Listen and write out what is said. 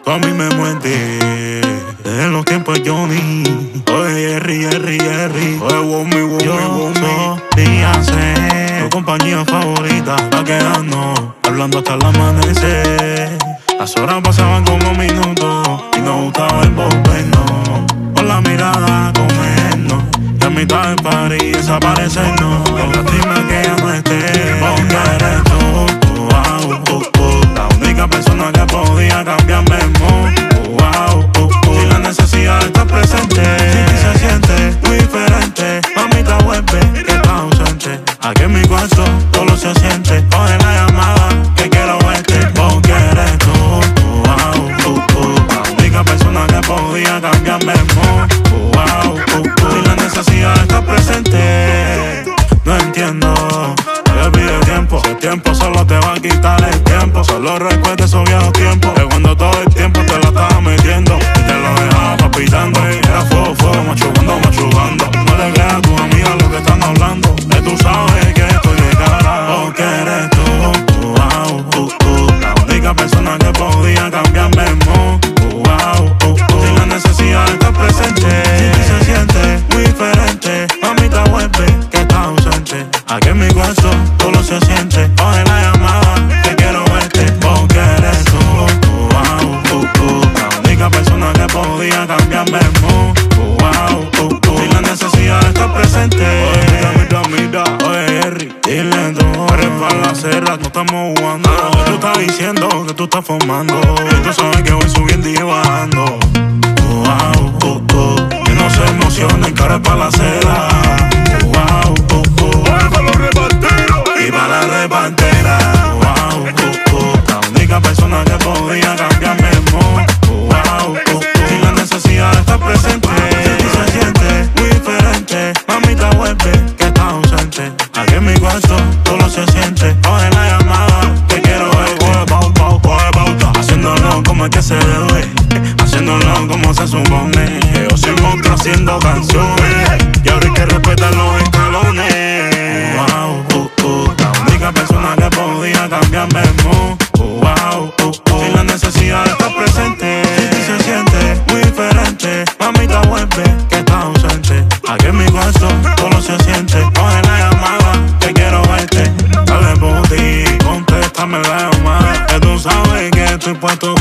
tú a mí me muerdes. Desde los tiempos de Johnny. Oye, Jerry. Oye, Womi. Yo soy tu compañía favorita. Pa' quedarnos hablando hasta el amanecer. Las horas pasaban como minutos y nos gustaba el volvernos. Con la mirada comernos y a mitad del party desaparecernos. Me lastima que ya no esté, porque eres tú, la única persona que podía cambiarme el mood. Si la necesidad está presente, si se siente muy diferente, mamita vuelve que está ausente. Aquí en mi cuarto todo se siente. Coge la llamada que quiero verte, porque eres tú, la única persona que podía cambiarme el mood. Si la necesidad está presente, no entiendo. Yo pide tiempo, si el tiempo solo te va a quitar el tiempo. Solo recuerda esos viejos tiempos, que cuando todo el tiempo te la estaba metiendo y te lo dejaba palpitando. Era fuego, machucando. No le creas a tus amigas lo que están hablando, que tú sabes que estoy de cara. Porque eres tú, la única persona que podía cambiarme el mood. Si la necesidad está presente, si se siente muy diferente, mamita vuelve que está ausente. Aquí en mi cuarto todo se siente. Coge la llamada que quiero verte, porque eres tú, la única persona que podía cambiarme el mood. Si la necesidad está presente. Mira, oye, Jerry, dile tú, eres para la cerra, no estamos jugando. Tú estás diciendo que tú estás formando, y tú sabes que voy subiendo y bajando. Que no se emocionen, que eres para la cerra. Y para la repartera, la única persona que podía cambiarme el mood. Si la necesidad está presente, si se siente muy diferente, mamita vuelve que está ausente. Aquí en mi cuarto todo se siente. Coge la llamada que quiero ver. Coge pauta, haciéndolo como es que se debe, haciéndolo como se supone. Yo soy monstruo haciendo canciones y ahora hay que respetar los escalones. La única persona que podía cambiarme el mood. Si la necesidad está presente, si se siente muy diferente, mamita vuelve que está ausente. Aquí en mi cuarto todo se siente. Coge la llamada que quiero verte. Dale booty, contéstame la llamada, que tú sabes que estoy puesto